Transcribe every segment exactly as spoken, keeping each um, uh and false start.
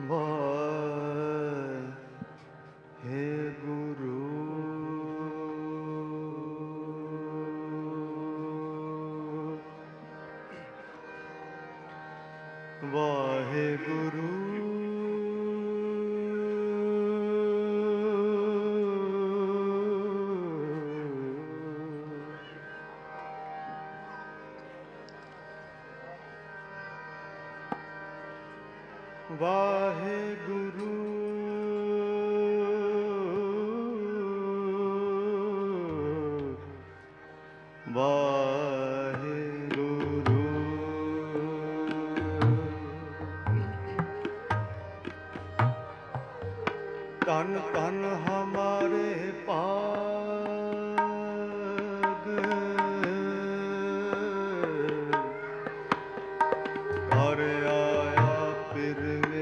वाहेगुरु वाहेगुरु वाहेगुरु वाहेगुरु तन तन हमारे पाग कर आया फिर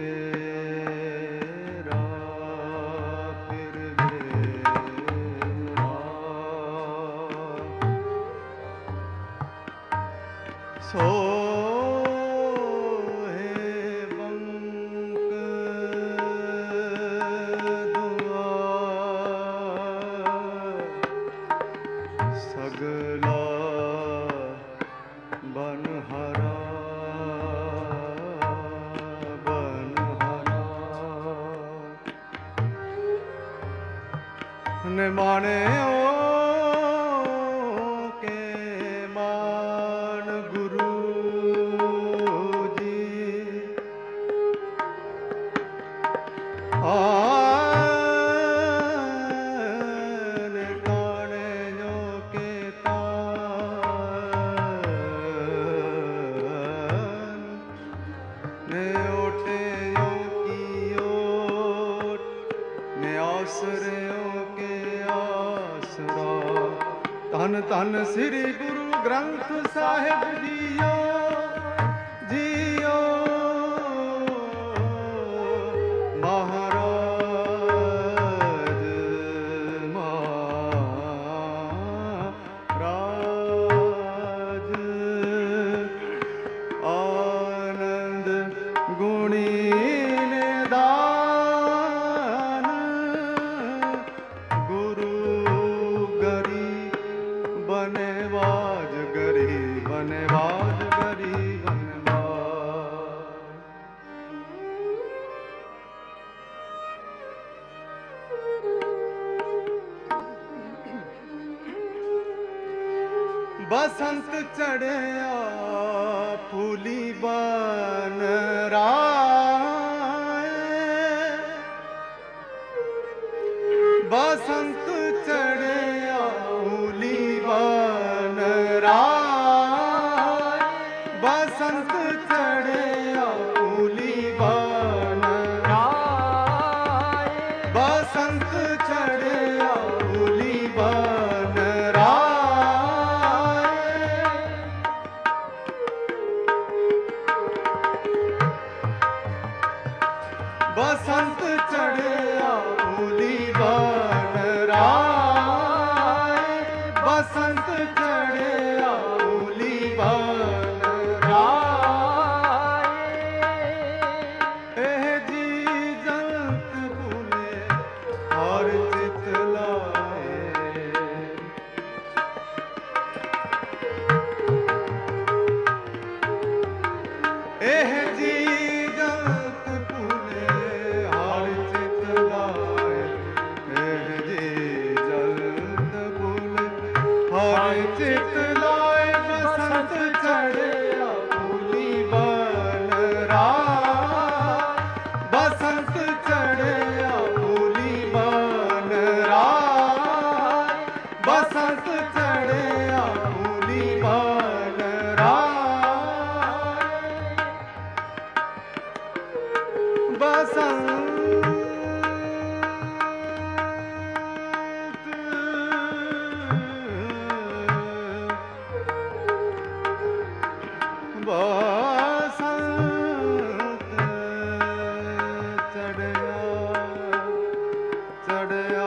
मेरा फिर मेरा सो सगला बनहरा बनहरा ने माने ओ के मान गुरु जी आ धन धन श्री गुरु ग्रंथ साहिब जियो जियो महाराज महाराज आनंद गुणी बनेवाज गरी बनेवाज गरी बनेवाज बसंत चढ़िया फूली बन राय बसंत चढ़िया फूली बन राय बसंत चढ़िया फूली बन राय बसंत चढ़िया फूली बन राय बसंत चढ़िया फूली बन राय बसंत चढ़िया फूली बन राय एह जी जंत फूले और चित लाए एह जी जंत फूले और चित लाए एह जी जंत फूले और चित लाए बसंत चढ़िया फूली बन राय बसंत चढ़िया फूली बन राय बसंत चढ़िया फूली बन राय बसंत बसंत चढ़िया चढ़िया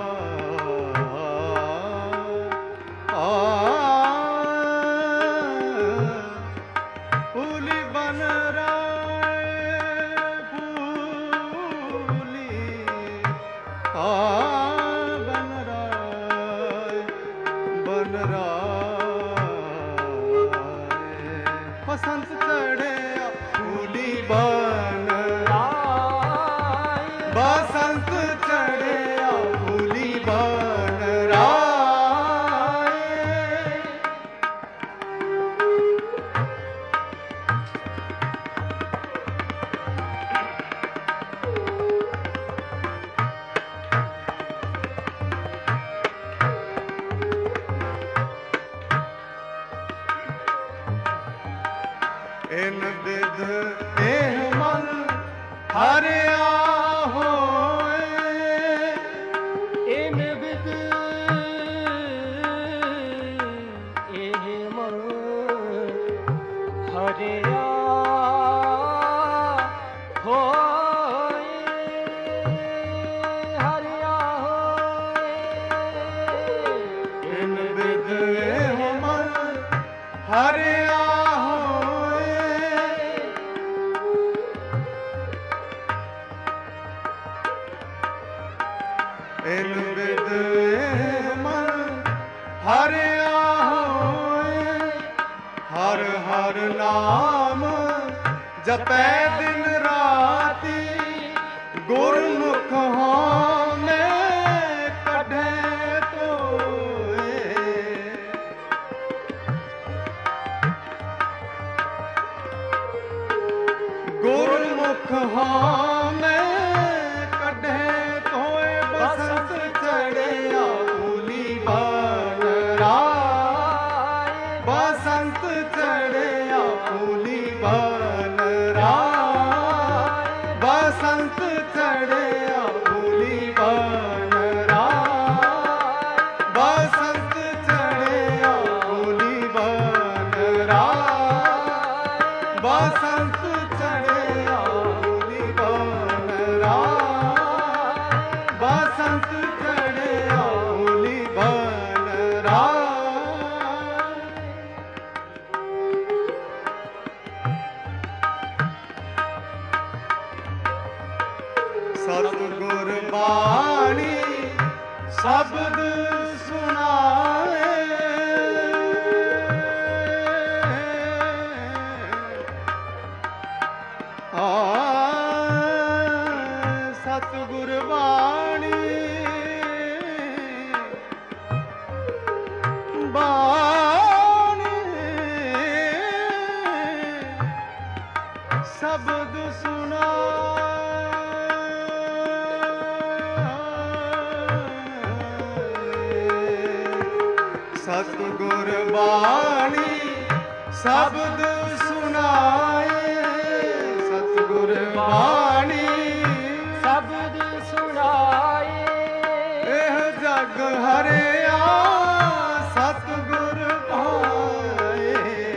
आ फूली बन राय फूली ਬਸੰਤ ਚੜਿਆ ਫੂਲੀ ਬਨ ਰਾਏ, ਬਸੰਤ ਚੜਿਆ ਫੂਲੀ ਬਨ ਰਾਏ। ਇਨ ਬਿਧ ਇਹ ਮਨ ਹਰਿਆ ਹੋਏ, ਇਨ ਬਿਧ ਇਹ ਮਨ ਹਰਿਆ ਹੋਏ, ਹਰਿਆ ਹੋਏ। ਇਨ ਬਿਧ ਇਹ ਮਨ ਹਰਿਆ ਇਨ ਬਿਧ ਇਹ ਮਨ ਹਰਿਆ ਹੋਏ। ਹਰ ਹਰ ਨਾਮ ਜਪੈ ਦਿਨ ਰਾਤੀ, ਗੁਰਮੁਖ ਹੋਮੈ ਕੱਢੈ ਧੋਏ। ਗੁਰਮੁਖ ਹੋਮੈ ਕੱਢੈ ਧੋਏ। ਬਸੰਤ ਚੜਿਆ ਫੂਲੀ ਬਨ ਰਾਏ, ਬਸੰਤ ਚੜਿਆ ਫੂਲੀ ਬਨ ਰਾਏ, ਬਸੰਤ ਚੜਿਆ ਫੂਲੀ ਬਨ ਰਾਏ, ਬਸੰਤ ਚੜਿਆ ਫੂਲੀ ਬਨ ਰਾਏ, ਬਸੰਤ ਚੜਿਆ ਫੂਲੀ ਬਨ ਰਾਏ, ਬਸੰਤ ਚੜਿਆ ਫੂਲੀ ਬਨ ਰਾਏ। ਸਤਿਗੁਰ ਬਾਣੀ ਸ਼ਬਦ ਸੁਣਾਏ, ਆ ਸਤਿਗੁਰ ਬਾਣੀ ਬਾਣੀ ਸ਼ਬਦ ਸੁਣਾਏ। ਸਤਿਗੁਰ ਬਾਣੀ ਸ਼ਬਦ ਸੁਣਾਏ, ਸਤਿਗੁਰ ਬਾਣੀ ਸ਼ਬਦ ਸੁਣਾਏ। ਇਹ ਜਗ ਹਰਿਆ ਸਤਿਗੁਰ ਪਾਏ।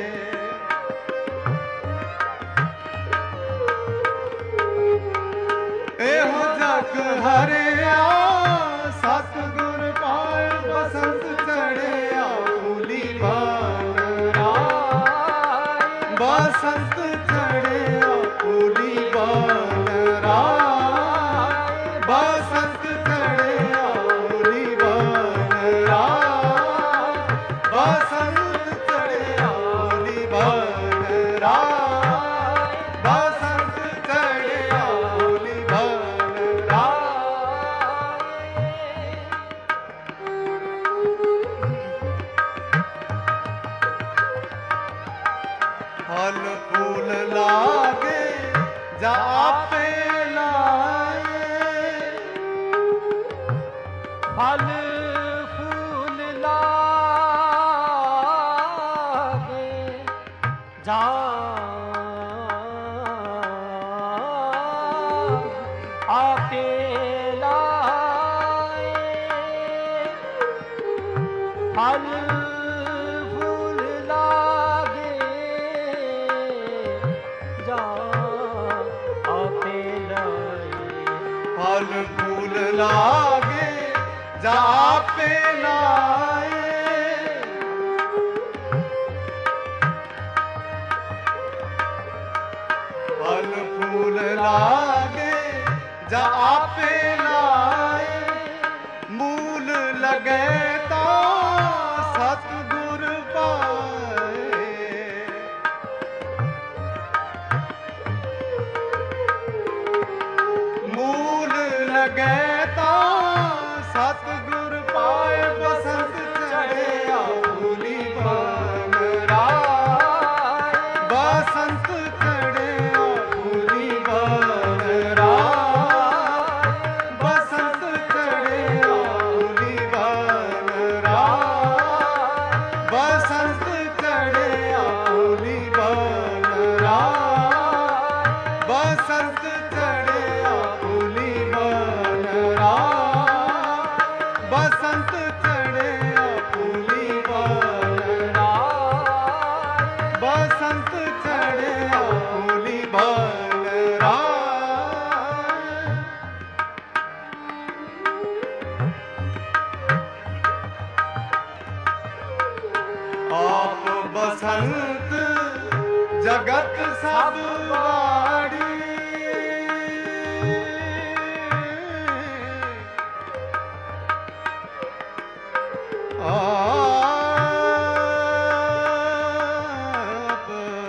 ਇਹ ਜਗ ਹਰਿਆ ਸਤਿਗੁਰ ਪਾਏ। ਬਸੰਤ ਚੜਿਆ ਫੂਲੀ ਬਨ ਰਾਏ, ਬਸੰਤ ਚੜਿਆ ਫੂਲੀ ਬਨ ਰਾਏ, ਬਸੰਤ ਚੜਿਆ ਫੂਲੀ ਬਨ ਰਾਏ, ਬਸੰਤ ਚੜਿਆ ਫੂਲੀ ਬਨ ਰਾਏ, ਬਸੰਤ ਚੜਿਆ ਫੂਲੀ ਬਨ ਰਾਏ। ਫਲ ਫੂਲ ਲਾਗੇ ਜਾ ਆਪੇ ਲਾਏ, ਫਲ ਫੂਲ ਲਾਗੇ ਜਾ ਆਪੇ ਲਾਏ, ਫਲ ਫੂਲ ਲਾਗੇ ਜਾ ਆਪੇ ਲਾਏ। ਫਲ ਫੂਲ ਲਾਗੇ ਜਾ ਆਪੇ ਲਾਏ। ਫਲ ਫੂਲ ਲਾਗੇ ਜਾ ਆਪੇ ਲਾਏ। ਮੂਲ ਲਗੇ ਤਾਂ ਸਤਿਗੁਰ ਪਾਏ। ਬਸੰਤ ਚੜਿਆ ਫੂਲੀ ਬਲਰਾਏ। ਆਪ ਬਸੰਤ ਜਗਤ ਸਭ ਵਾੜੀ। ਆਪ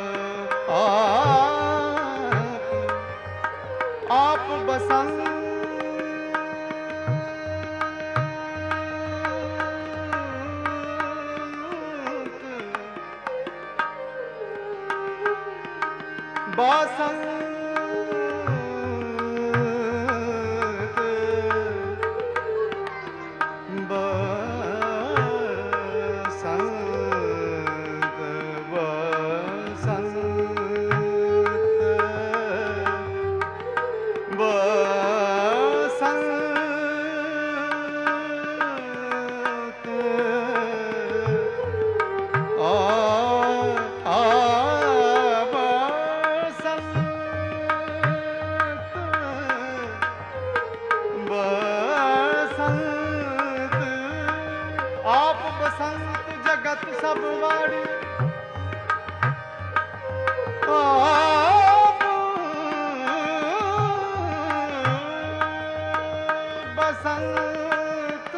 ਆਪ ਆਪ ਬਸੰਤ ਬਸੰਤ ਆਪ ਬਸੰਤ ਜਗਤ ਸਭ ਵਾੜੀ। ਆਪ ਬਸੰਤ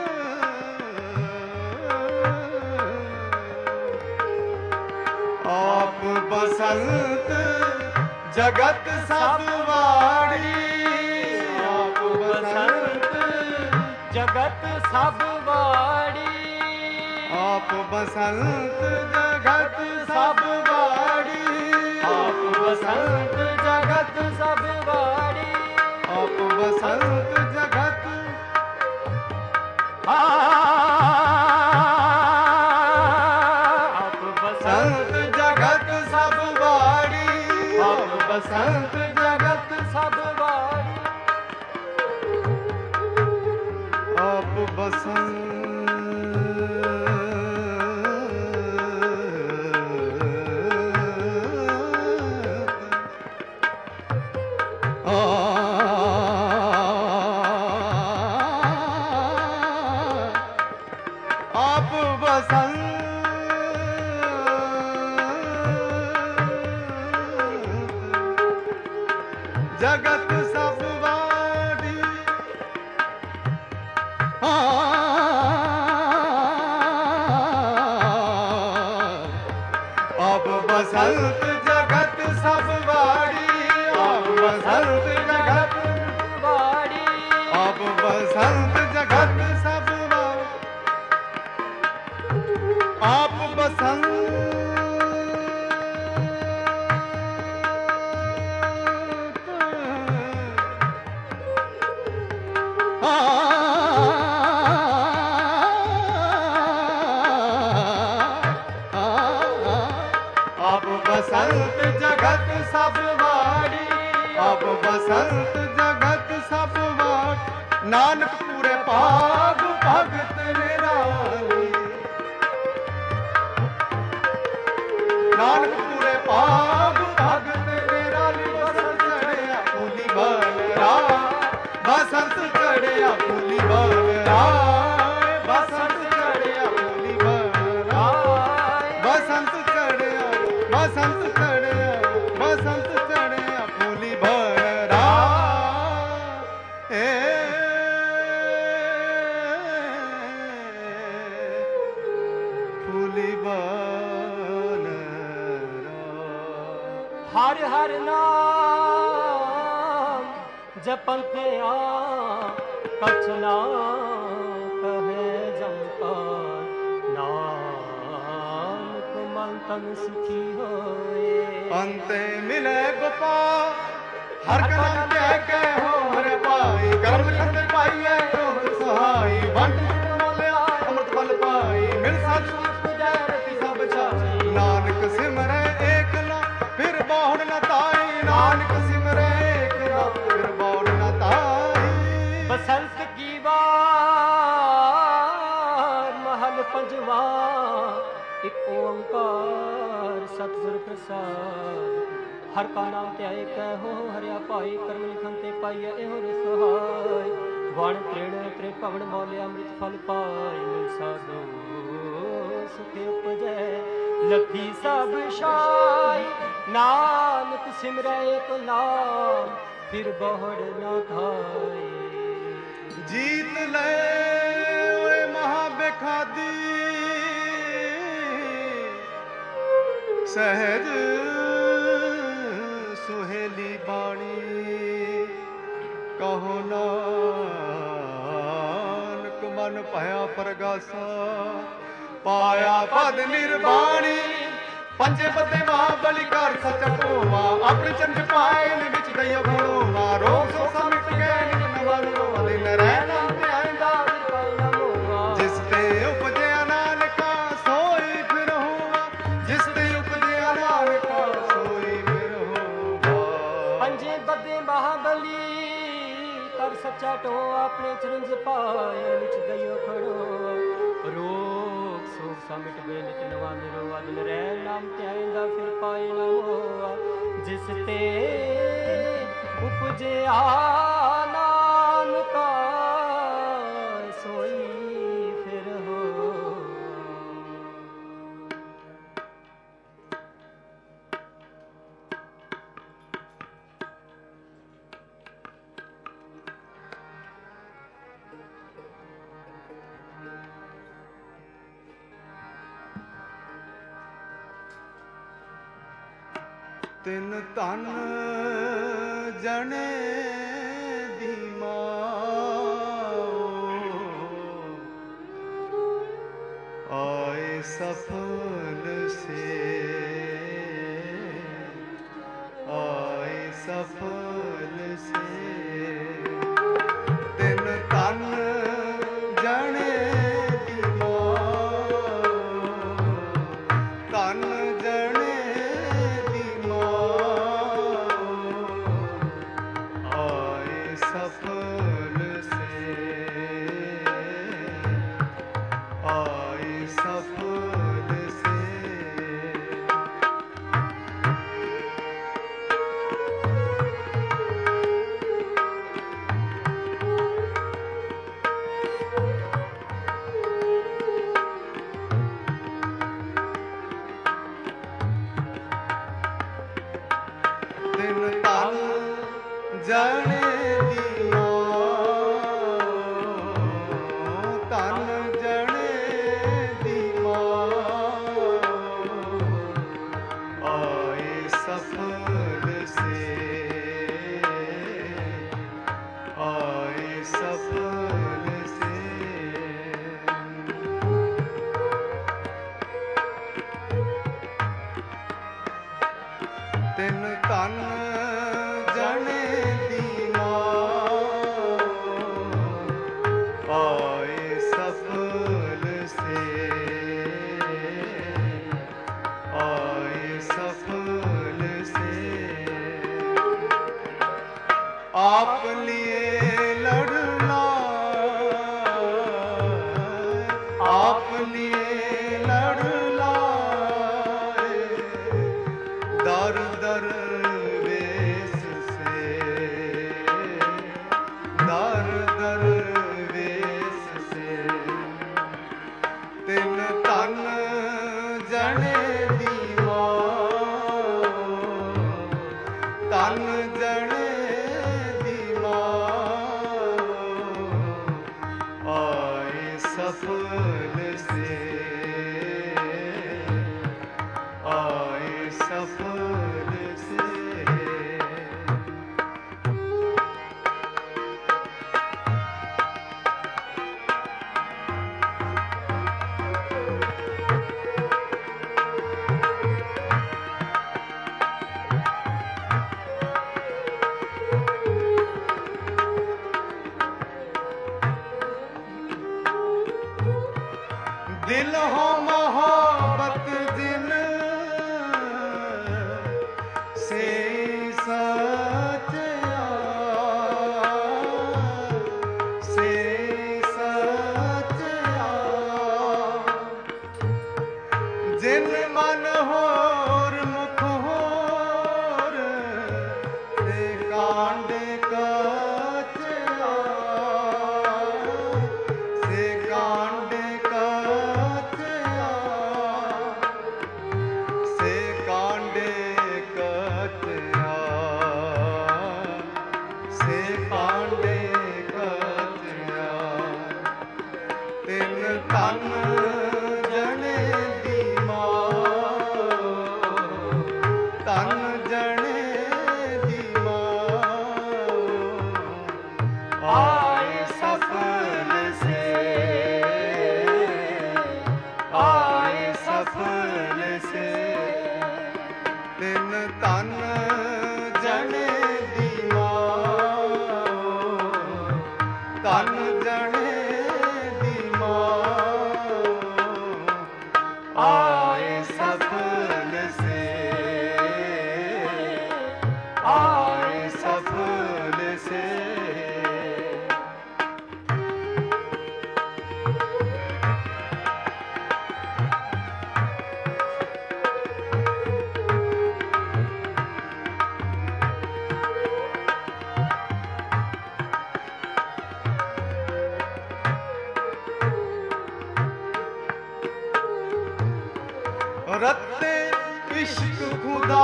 ਆਪ ਬਸੰਤ ਜਗਤ ਸਭ ਵਾੜੀ। ਆਪ ਬਸੰਤ ਜਗਤ ਸਭ ਵਾੜੀ। ਆਪ ਬਸੰਤ ਜਗਤ ਸਭ ਵਾੜੀ। ਆਪ ਬਸੰਤ ਜਗਤ ਸਭ ਵਾੜੀ। ਆਪ ਬਸੰਤ ਜਗਤ ਆਪ ਬਸੰਤ ਜਗਤ ਸਭ ਵਾੜੀ। ਆਪ ਬਸੰਤ ਜਗਤ ਸਭ ਵਾੜੀ। ਆਪ ਬਸੰਤ ਆਪ ਬਸੰਤ ਜਗਤ ਸਭ ਵਾੜੀ। ਆਪ ਬਸੰਤ ਜਗਤ ਸਭ ਵਾੜੀ। ਆਪ ਬਸੰਤ ਜਗਤ ਵਾੜੀ। ਆਪ ਬਸੰਤ ਜਗਤ ਸਭ ਵਾੜੀ। ਆਪ ਬਸੰਤ ਆਪ ਬਸੰਤ ਜਗਤ ਸਭ ਵਾੜੀ। ਆਪ ਬਸੰਤ ਜਗਤ ਸਭ ਵਾੜੀ। ਨਾਨਕ ਪੂਰੇ ਭਾਗ ਭਗਤ ਨਿਰਾਲੀ। ਨਾਨਕ ਪੂਰੇ ਭਾਗ ਭਗਤ ਨਿਰਾਲੀ। ਬਸੰਤ ਚੜਿਆ ਫੂਲੀ ਬਲਰਾਏ। ਬਸੰਤ ਚੜਿਆ ਫੂਲੀ ਬਲਰਾਏ। ਬਸੰਤ ਚੜਿਆ ਫੂਲੀ ਬਲਰਾਏ। ਬਸੰਤ ਚੜਿਆ ਬਸੰਤ ਚੜਿਆ ਬਸੰਤ ਚੜਿਆ ਫੂਲੀ ਬਲਰਾਏ। ਫੂਲੀ ਬਲਰਾਏ। ਹਰ ਹਰ ਨਾਮ ਜਪੰਤਿਆ ਕਛ ਨਾ ਕਹੇ ਜੰਕਾਰ। ਨਾਨਕ ਮਨ ਤਨ ਸੁਖੀ ਹੋਏ। ਅੰਤੇ ਮਿਲੇ ਗੋਪਾਲ ਹਰ ਕਰਮ ਕਹਿ ਕੇ ਹੋਰ ਪਾਈ। ਕਰਮ ਖੰਡ ਪਾਈਏ ਹੋਰ ਸਹਾਈ। ਵੰਡ ਮੋਲਿਆ ਅੰਮ੍ਰਿਤ ਫਲ ਪਾਈ। ਮਿਲ ਸੱਚ ਪੁਜੈ ਰਤੀ ਸਭ ਛਾਈ। ਨਾਨਕ ਸਿਮਰੇ ਏਕ ਨਾ ਫਿਰ ਬਹੁੜ ਨਾ ਤਾਈ। ਨਾਨਕ ਸਿਮਰੇ ਏਕ ਨਾ ਫਿਰ ਬਹੁੜ ਨਾ ਤਾਈ। ਬਸੰਤ ਕੀ ਵਾਰ ਮਹਲ ਪੰਜਵਾ। ਇੱਕ ਓੰਕਾਰ ਸਤਿਗੁਰ गुर प्रसाद। हर का नाम त्याए कहो हरिया पाई, कर्म लिखन ते पाइए एहो रसहाय। वाण त्रिण त्रि पवन मौले अमृत फल पाए, मिल साधो सुख उपजै लखी सब शाय। नानक सिमरै एक नाम, फिर बहुड़ न खाए। जीत ले ओए महाबेखादी, सहज सुहेली बाणी। कहो नानक मन पाया परगासा, पाया पद निर्वाणी। पंजे बदे महाबली कर सच ढोवा, अपने चंद पाए विच दइयो घड़ोवा। रोग सो समिट गए नित नवल रोवा, दिन रहना ते आइंदा पाइना मोवा। जिस ते उपजे नानका सोई फिर होवा, जिस ते उपजे नानका सोई फिर होवा। पंजे बदे महाबली कर सच्चा टो, अपने चरंज पाए विच दइयो खड़ो। रोग सोग समिट गए नित नवा निरोवा, दिन रह नाम त्याइंदा फिर पाए न होवा। जिस ते उपजे नानका सोई फिर हो। तिन धन जने दी माओ, आए सफल से आए सफल से। तिन धन जने दी माओ, धन जने सफल से आए सफल से। दिन तन जाने तिन तन जने दी माओ, आए सफल से आए सफल से। आप लिए लड़ना आप लिए लड़ना, दर दर वेश से दर दर वेश से। तिन तन जने दी माओ, तन जने दी माओ, आए सफल से आए सफल से। दिल हो मोहब्बत जिन से तन जने दी माँ आए सफल से आए सफल से तिन तन जने दी माँ तन जने दी माँ आए सफल से आए सफल से रत्ते इश्क खुदा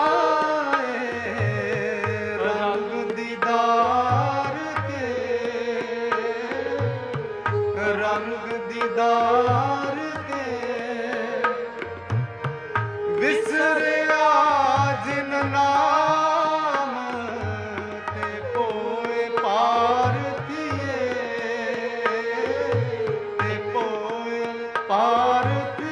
रंग दीदार के रंग दीदार के विसरिया जिन नाम ते पोए पार किए ते पोए पार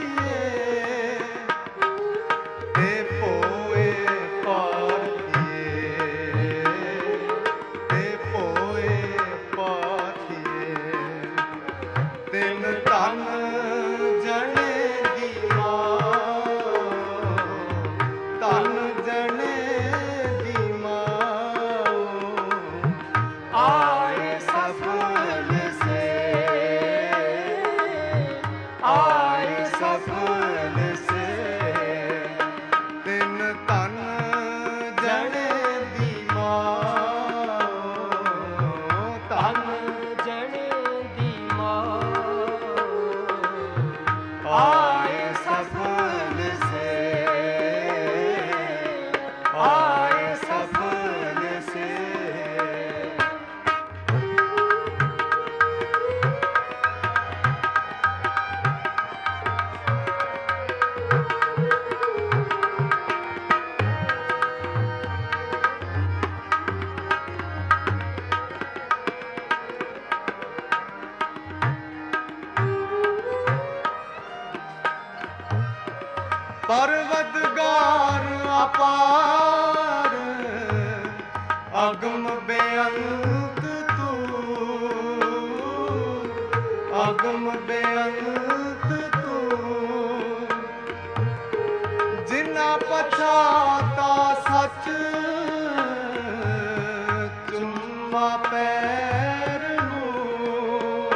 तिन तन जने दी माँ तन जने दी माँ आए सफल से आए सफल से तिन तन जने दी माँ तन आए सफल से आए सफल से परवदगार अपार अगम बेअंत तू अगम बेअंत तू जिन्ना पछाता सच चुम्मा पैर नूं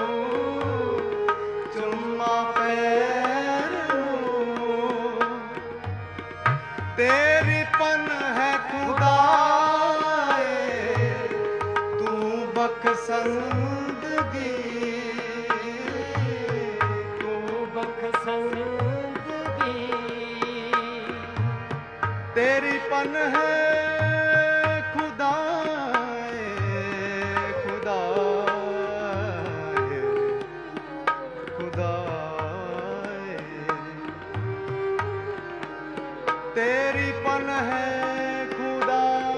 चुम्मा पैर तेरी पन है खुदाए तू बखसंदगी तू बखसंदगी तेरी पन है खुदाए खुदाए खुदाए तेरी पन है खुदा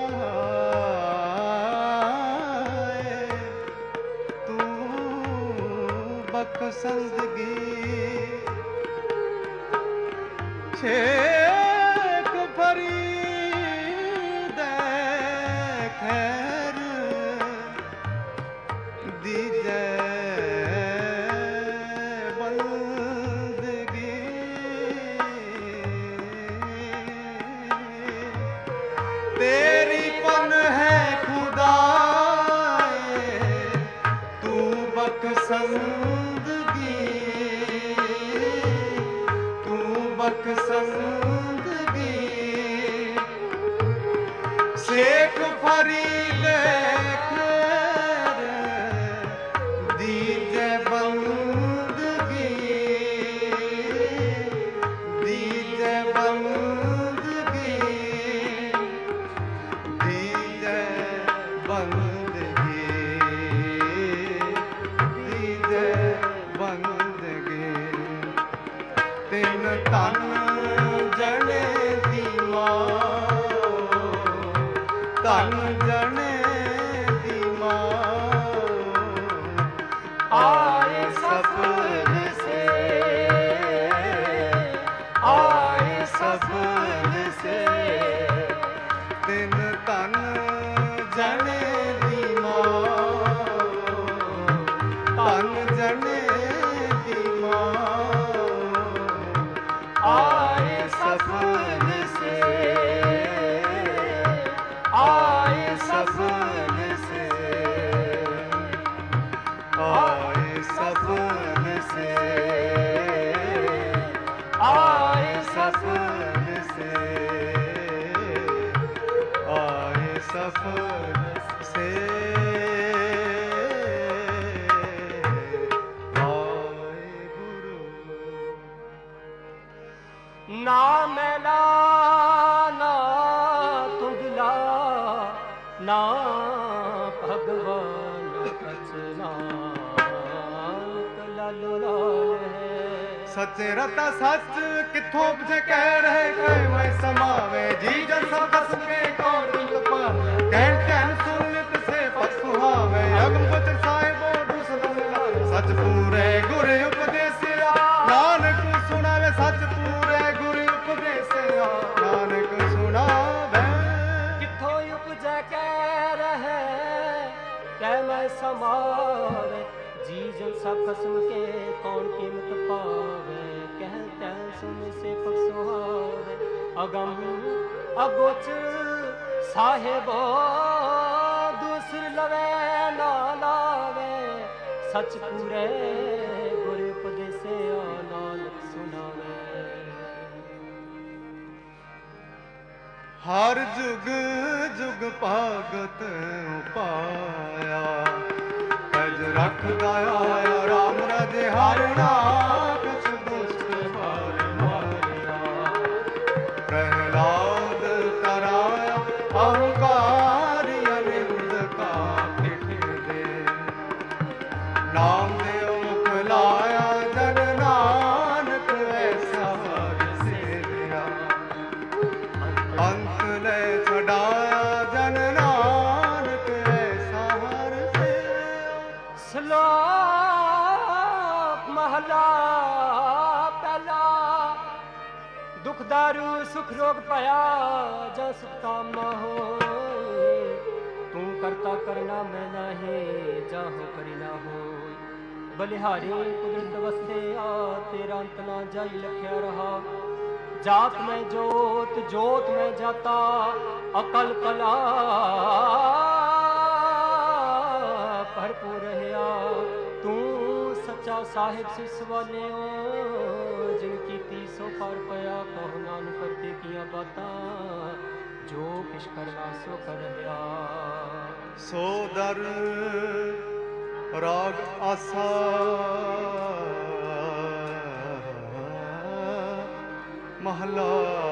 तू बखसंदगी शेख फरीद खैर दीजे तेरी पन है खुदाए तू बखसंदगी तू बखसंदगी ਧਨ ਜਣੇ ਦੀ ਮਾਂ ਆਏ ਸਫਲ ਸੇ ਆਏ ਸਫਲ ਸੇ ਦਿਨ ਧਨ ਜਣੇ ਦੀ ਮਾਂ ਧਨ ਜਣੇ ਦੀ ਮਾਂ ਆਏ ਸਫਲ ਸੇ ਆਏ ਸਫਲ ਸੇ ਆਏ ਸਫਲ ਸੇ ਆਏ ਸਫਲ ਸੇ ਆਏ ਸਫਲ ਸੇ ਨਾ ਮੈਲਾ ਨਾ ਤੁਝਲਾ ਨਾ ਭਗਵਾਨ ਕਛਨਾ ਲਾਲੋ ਲਾਲ ਹੈ ਸੱਚੇ ਰਤਾ ਸੱਚ ਕਿੱਥੋਂ ਪੁੱਛੇ ਕਹਿ ਰਹੇ ਕਹਿ ਮੈਂ ਸਮਾਵੇ ਜੀ ਜਨ ਸਭ ਕਸਮ ਕੇ ਕੌਣ ਦਿਲ ਪਾਵੇ ਕਹਿਣ ਕਹਿਣ ਸੁਣ ਨਿਤ ਸੇ ਪਤ ਸੁਹਾਵੇ ਅਗਮ ਬਚਨ ਸਾਹਿਬੋ ਦੁਸਦਨ ਲਾਲ ਸੱਚ ਪੂਰੇ ਗੁਰ ਉਪਦੇਸਿਆ ਨਾਨਕ ਸੁਣਾਵੇ ਸੱਚ ਪੂਰੇ ਗੁਰ ਉਪਦੇਸਿਆ ਨਾਨਕ ਸੁਣਾਵੇ ਕਿੱਥੋਂ ਉਪਜੈ ਕਹਿ ਰਹੇ ਕਹਿ ਮੈਂ ਸਮਾਵੇ जी जन सब खसम के कौन कीमत पावे कह तह सुन से पग सुहावे अगम अगोचर साहेबो दूसर लवे ना लावे सच पूरे गुर उपदेसे नानक सुनावे हर जुग जुग भागत पाया तज रखदा आया राम राजे हारना कछ दुष्ट मार मारिया प्रहलाद कराया अहंकारी अनिंद का पिठ दे नाम देव मुख लाया जन नानक ऐसा हर सेविया अंत ले छड़ाया जन नानक ऐसा हर श्लोक महला पहला दुख दारू सुख रोग पाया जा सुख कामना हो तू करता करना मैं नाही जाहो करी ना हो बलिहारी कुदरत वस्ते आ तेरा अंत ना जाई लख्या रहा जात में जोत जोत में जाता अकल कला भरपूर रहा तू सच्चा साहिब सिस वाले जिनकी तीसो पार पया कहो नानक करते किया बाता जो किश करना सो कर रहा सो दर राग आसा महला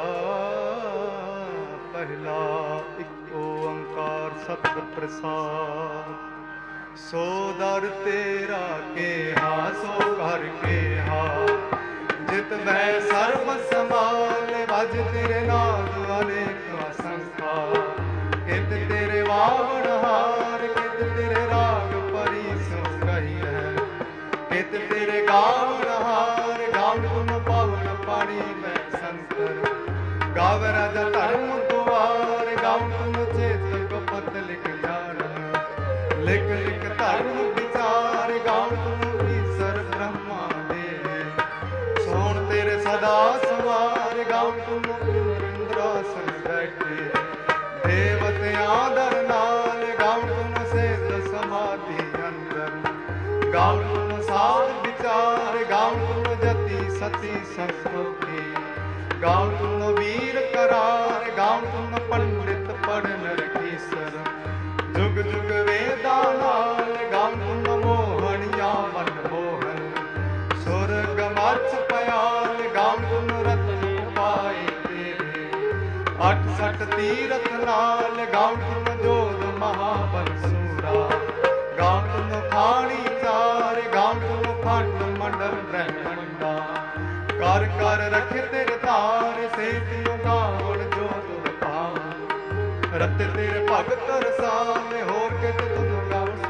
पहला एक ओंकार सतगुर प्रसाद सो दर तेरा के हा सो कर के हा जित मैं सर्व संभाल भज तेरे नाम अनेक संस्था कित तेरे वावण हार कित तेरे राग परी सो कही है कित तेरे गावण हार गावण तुम पावन पानी में संकर गाव राजा धर्म द्वार गावण तुम चेत कपत लिख जान लिख लिख धर्म विचार गावण तुम ईश्वर ब्रह्मा दे सोण तेरे सदा सवार गावण तुम इंद्रासन बैठे देवतियां दर नाल गावण तुम सेत समाधि अंदर गावण तुम साध विचार गावण तुम जति सती संतोखी गावण तुम वीर करार गावण तुम पंडित पढ़ नरकीसर जुग जुग वेदा नाल गावण तुम मोहनिया मन मोहन सुरग मच पयाल गावण तुम रत्न पाए तेरे अठ सठ तीरथ नाल गावण तुम जोध महाबल सूरा गावण तुम खाणी चार गावण तुम खंड मंडल ब्रह्मंडा कर कर रखे तेरे तार से तियो गावण जो तुम पाव ਰਤੇ ਤੇਰੇ ਭਗਤ ਰਸਾਲੇ ਹੋਰ ਕਿਤੇ ਤੁਧ ਗਾਵ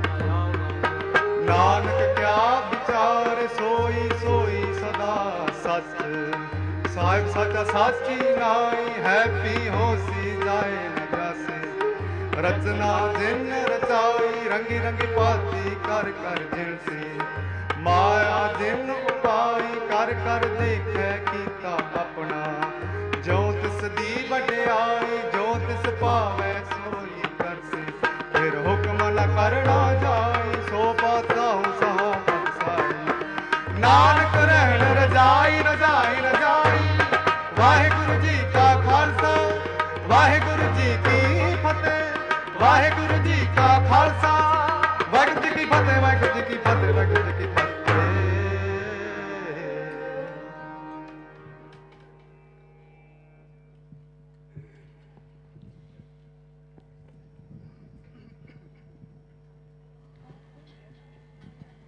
ਨਾਨਕ ਕਿਆ ਵਿਚਾਰ ਸੋਈ ਸੋਈ ਸਦਾ ਸਚ ਸਾਹਿਬ ਸਚਾ ਸਾਚੀ ਨਾਈ ਹੈ ਪੀ ਹੋਸੀ ਜਾਏ ਨ ਜਾਸੇ ਰਚਨਾ ਜਿਨ ਰਚਾਈ ਰੰਗੀ ਰੰਗੀ ਪਾਤੀ ਕਰ ਕਰ ਜਿਣਸੀ ਮਾਇਆ ਜਿਨ ਉਪਾਈ ਕਰ ਕਰ ਦੇਖੈ ਕੀਤਾ ਆਪਣਾ ਜੋ ਤਿਸ ਦੀ ਵਡਿਆਈ ਜੋ ਤਿਸ ਭਾਵੈ ਸੋਈ ਕਰਸੀ ਫਿਰ ਹੁਕਮ ਨ ਕਰਨਾ ਜਾਈ ਸੋ ਪਾਤਾਹੁ ਸਹਾ ਸਾਈ ਨਾਨਕ ਰਹਿਣ ਰਜਾਈ ਰਜਾਈ ਰਜਾਈ ਵਾਹਿਗੁਰੂ ਜੀ ਕਾ ਖਾਲਸਾ ਵਾਹਿਗੁਰੂ ਜੀ ਕੀ ਫਤਿਹ ਵਾਹਿਗੁਰੂ ਜੀ ਕਾ ਖਾਲਸਾ ਵਾਹਿਗੁਰੂ ਜੀ ਕੀ ਫਤਿਹ ਵਾਹਿਗੁਰੂ ਜੀ ਕੀ ਫਤਿਹ ਵਾਹਿਗੁਰੂ ਜੀ ਕੀ ਫਤਿਹ।